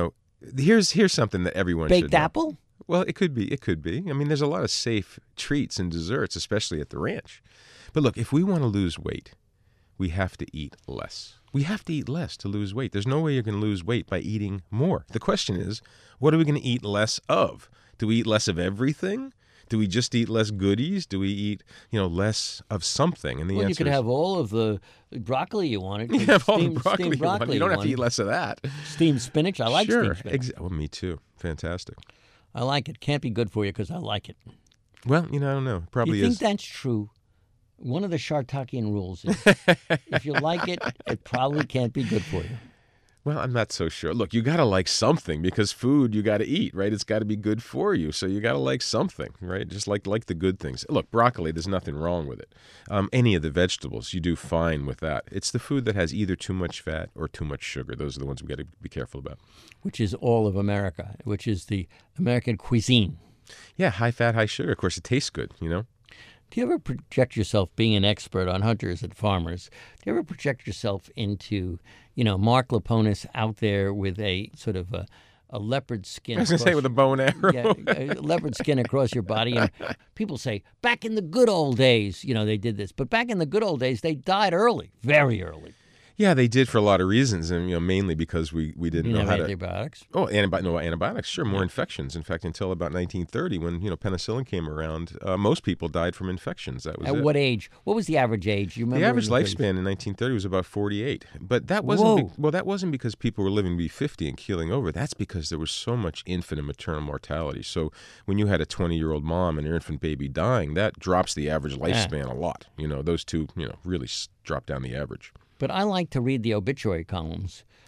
here's something that everyone should know. Baked apple? Well, it could be. I mean, there's a lot of safe treats and desserts, especially at the ranch. But look, if we want to lose weight, we have to eat less. We have to eat less to lose weight. There's no way you're going to lose weight by eating more. The question is, what are we going to eat less of? Do we eat less of everything? Do we just eat less goodies? Do we eat, less of something? And the answer you could have all of the broccoli you wanted. You have all the broccoli you want. You don't have to eat less of that. Steamed spinach. I like steamed spinach. Well, me too. Fantastic. I like it. Can't be good for you because I like it. Well, I don't know. Probably is. You think that's true? One of the Shartakian rules is if you like it, it probably can't be good for you. Well, I'm not so sure. Look, you got to like something because food you got to eat, right? It's got to be good for you. So you got to like something, right? Just like the good things. Look, broccoli, there's nothing wrong with it. Any of the vegetables, you do fine with that. It's the food that has either too much fat or too much sugar. Those are the ones we got to be careful about. Which is all of America, which is the American cuisine. Yeah, high fat, high sugar. Of course, it tastes good, Do you ever project yourself, being an expert on hunters and farmers, do you ever project yourself into, Mark Leponis out there with a sort of a leopard skin? I was going to say with a bow and arrow. Yeah, a leopard skin across your body. And people say, back in the good old days, they did this. But back in the good old days, they died early, very early. Yeah, they did for a lot of reasons, and mainly because we didn't know how to antibiotics. Oh, antibiotics, sure, more infections. In fact, until about 1930, when penicillin came around, most people died from infections. That was At what age? What was the average age? You remember? The average lifespan in 1930 was about 48, but that wasn't that wasn't because people were living to be 50 and keeling over. That's because there was so much infant and maternal mortality. So when you had a 20-year-old mom and your infant baby dying, that drops the average lifespan a lot. Those two really drop down the average. But I like to read the obituary columns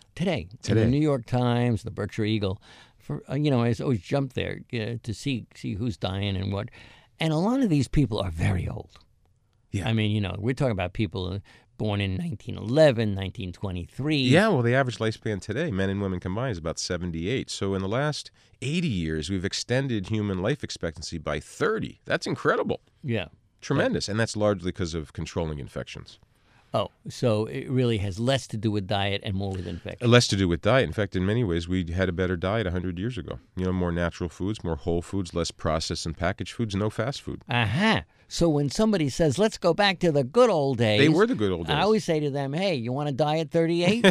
Today. In Today. the New York Times, the Berkshire Eagle. I always jump there to see who's dying and what. And a lot of these people are very old. Yeah. I mean, we're talking about people born in 1911, 1923. Yeah, well, the average lifespan today, men and women combined, is about 78. So in the last 80 years, we've extended human life expectancy by 30. That's incredible. Yeah. Tremendous. And that's largely because of controlling infections. Oh, so it really has less to do with diet and more with infection. Less to do with diet. In fact, in many ways, we had a better diet 100 years ago. More natural foods, more whole foods, less processed and packaged foods, no fast food. Aha. So when somebody says, let's go back to the good old days. They were the good old days. I always say to them, hey, you want to die at 38?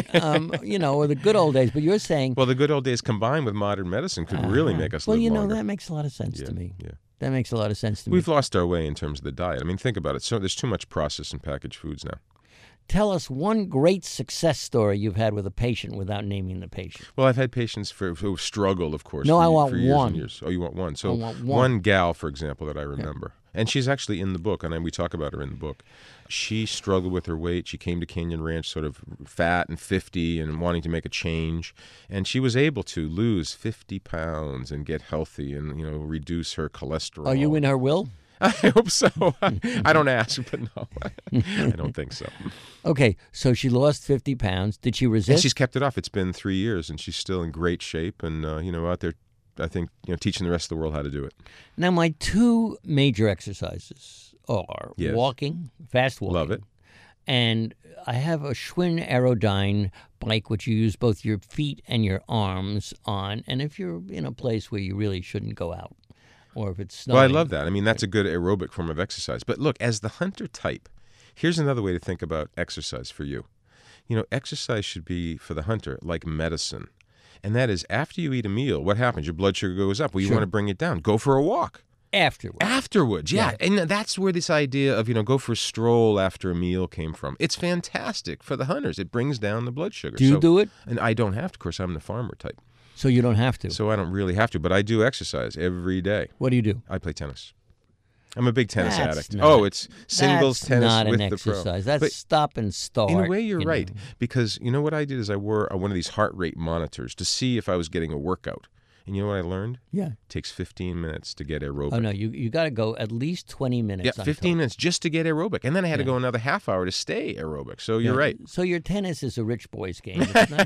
Or the good old days. But you're saying. Well, the good old days combined with modern medicine could really make us live longer. That makes a lot of sense to me. Yeah. That makes a lot of sense to me. We've lost our way in terms of the diet. I mean, think about it. So there's too much processed and packaged foods now. Tell us one great success story you've had with a patient without naming the patient. Well, I've had patients who struggled, of course. No, for, I want for years one. And years. Oh, you want one? So I want one gal, for example, that I remember. Yeah. And she's actually in the book, and we talk about her in the book. She struggled with her weight. She came to Canyon Ranch sort of fat and 50 and wanting to make a change. And she was able to lose 50 pounds and get healthy and, reduce her cholesterol. Are you in her will? I hope so. I don't ask, but no, I don't think so. Okay, so she lost 50 pounds. Did she resist? And she's kept it off. It's been 3 years, and she's still in great shape and, out there, I think, teaching the rest of the world how to do it. Now, my two major exercises are walking, fast walking. Love it. And I have a Schwinn Aerodyne bike, which you use both your feet and your arms on. And if you're in a place where you really shouldn't go out, or if it's snowing. Well, I love that. I mean, that's a good aerobic form of exercise. But look, as the hunter type, here's another way to think about exercise for you. Exercise should be, for the hunter, like medicine. And that is, after you eat a meal, what happens? Your blood sugar goes up. Well, you want to bring it down. Go for a walk. Afterwards, yeah. And that's where this idea of, go for a stroll after a meal came from. It's fantastic for the hunters. It brings down the blood sugar. Do you do it? And I don't have to. Of course, I'm the farmer type. So you don't have to. So I don't really have to, but I do exercise every day. What do you do? I play tennis. I'm a big tennis addict. It's that's singles tennis not with an the pro. exercise. That's but stop and start. in a way, you're right. Because what I did is I wore one of these heart rate monitors to see if I was getting a workout. And you know what I learned? Yeah. It takes 15 minutes to get aerobic. Oh, no, you got to go at least 20 minutes. Yeah, 15 minutes just to get aerobic. And then I had to go another half hour to stay aerobic. So you're right. So your tennis is a rich boy's game.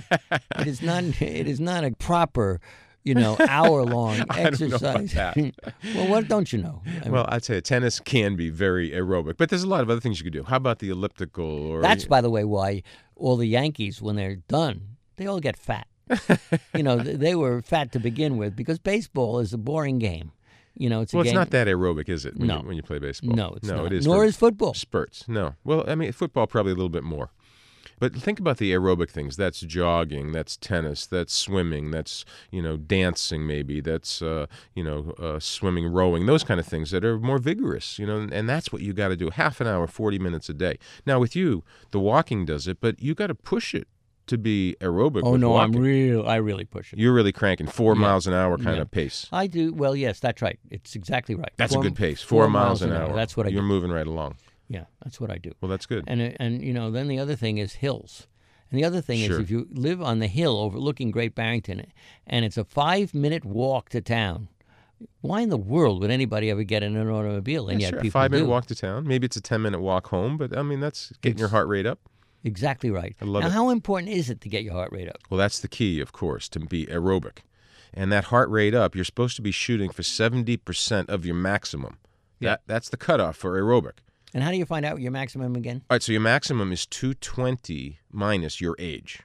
It is not a proper, hour-long exercise. I don't know about that. Well, what don't you know? Well, I'd say tennis can be very aerobic, but there's a lot of other things you could do. How about the elliptical? That's, by the way, why all the Yankees, when they're done, they all get fat. They were fat to begin with because baseball is a boring game. It's a game. It's not that aerobic, is it? When you play baseball, no, it's not. It is. Nor is football. Spurts, no. Well, I mean, football probably a little bit more. But think about the aerobic things. That's jogging. That's tennis. That's swimming. That's dancing maybe. That's swimming, rowing. Those kind of things that are more vigorous. And that's what you got to do. Half an hour, 40 minutes a day. Now with you, the walking does it, but you got to push it to be aerobic. Oh, no, walking. I really push it. You're really cranking 4 miles an hour kind of pace. I do. Well, yes, that's right. It's exactly right. That's a good pace. 4 miles an hour. That's what I do. You're moving right along. Yeah, that's what I do. Well, that's good. And then the other thing is hills. And the other thing is if you live on the hill overlooking Great Barrington and it's a 5-minute walk to town, why in the world would anybody ever get in an automobile? And yet people do. A 5-minute walk to town. Maybe it's a 10-minute walk home, but I mean, that's getting your heart rate up. Exactly right. I love now, it. how important is it to get your heart rate up? Well, that's the key, of course, to be aerobic. And that heart rate up, you're supposed to be shooting for 70% of your maximum. Yeah. That's the cutoff for aerobic. And how do you find out your maximum again? All right, so your maximum is 220 minus your age.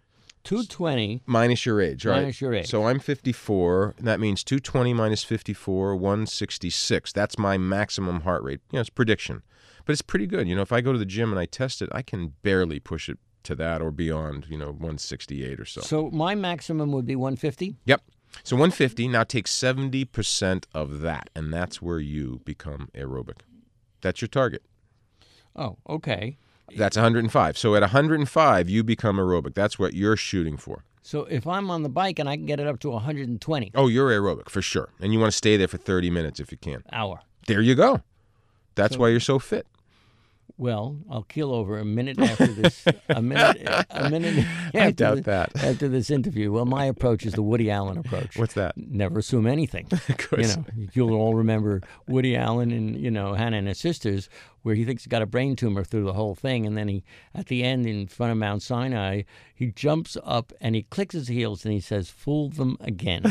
220 minus your age, right? Minus your age. So I'm 54. That means 220 minus 54, 166. That's my maximum heart rate. It's prediction. But it's pretty good. If I go to the gym and I test it, I can barely push it to that or beyond, 168 or so. So my maximum would be 150? Yep. So 150, now take 70% of that, and that's where you become aerobic. That's your target. Oh, okay. That's 105. So at 105, you become aerobic. That's what you're shooting for. So if I'm on the bike and I can get it up to 120. Oh, you're aerobic, for sure. And you want to stay there for 30 minutes if you can. Hour. There you go. That's why you're so fit. Well, I'll keel over a minute after this. A minute I after doubt that. after this interview. Well, my approach is the Woody Allen approach. What's that? Never assume anything. Of course. You'll all remember Woody Allen and Hannah and his sisters, where he thinks he's got a brain tumor through the whole thing, and then he, at the end, in front of Mount Sinai, he jumps up and he clicks his heels and he says, "Fool them again."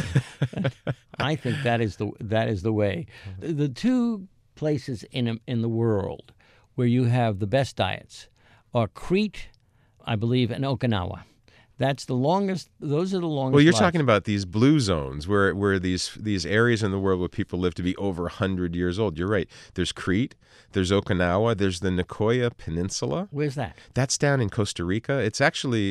I think that is the way. The two places in the world where you have the best diets are Crete, I believe, and Okinawa. That's the longest. Those are the longest. Well, you're lives. talking about these blue zones where these areas in the world where people live to be over 100 years old. You're right. There's Crete, there's Okinawa, there's the Nicoya Peninsula. Where's that? That's down in Costa Rica. It's actually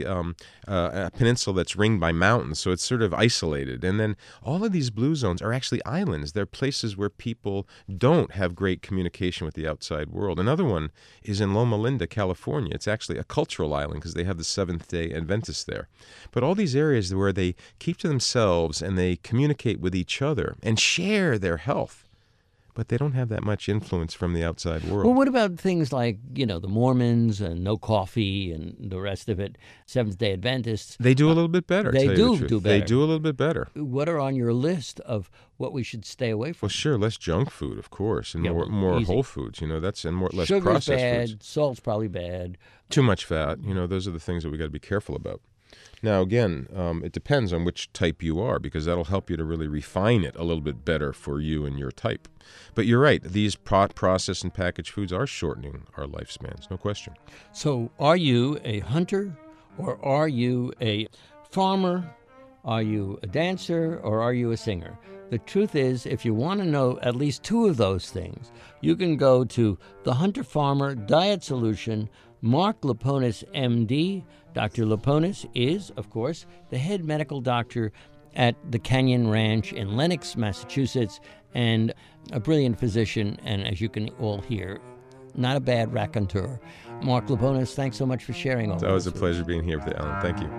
a peninsula that's ringed by mountains, so it's sort of isolated. And then all of these blue zones are actually islands. They're places where people don't have great communication with the outside world. Another one is in Loma Linda, California. It's actually a cultural island because they have the Seventh-day Adventists there. But all these areas where they keep to themselves and they communicate with each other and share their health, but they don't have that much influence from the outside world. Well, what about things like, the Mormons and no coffee and the rest of it, Seventh-day Adventists? They do a little bit better. They tell you the do truth. better. They do a little bit better. What are on your list of what we should stay away from? Well, sure, less junk food, of course, and Yeah, more easy. whole foods. That's and less Sugar's processed bad, foods. salt's probably bad. Too much fat. Those are the things that we got to be careful about. Now, again, it depends on which type you are, because that'll help you to really refine it a little bit better for you and your type. But you're right, these processed and packaged foods are shortening our lifespans, no question. So are you a hunter, or are you a farmer? Are you a dancer, or are you a singer? The truth is, if you want to know at least two of those things, you can go to the Hunter Farmer Diet Solution, Mark Leponis, MD. Dr. Leponis is, of course, the head medical doctor at the Canyon Ranch in Lenox, Massachusetts, and a brilliant physician, and as you can all hear, not a bad raconteur. Mark Leponis, thanks so much for sharing all It's this. always a pleasure being here with you, Alan. Thank you.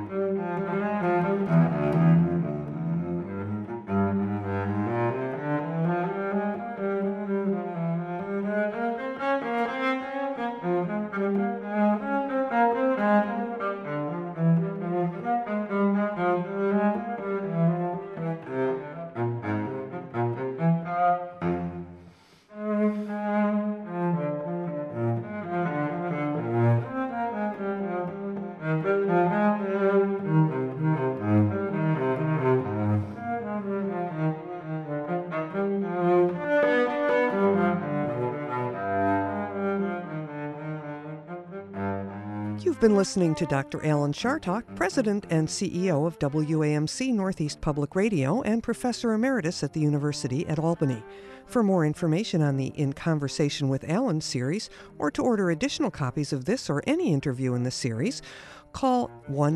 You've been listening to Dr. Alan Chartock, President and CEO of WAMC Northeast Public Radio and Professor Emeritus at the University at Albany. For more information on the In Conversation with Alan series, or to order additional copies of this or any interview in the series, call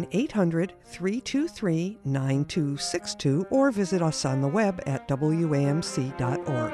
1-800-323-9262 or visit us on the web at wamc.org.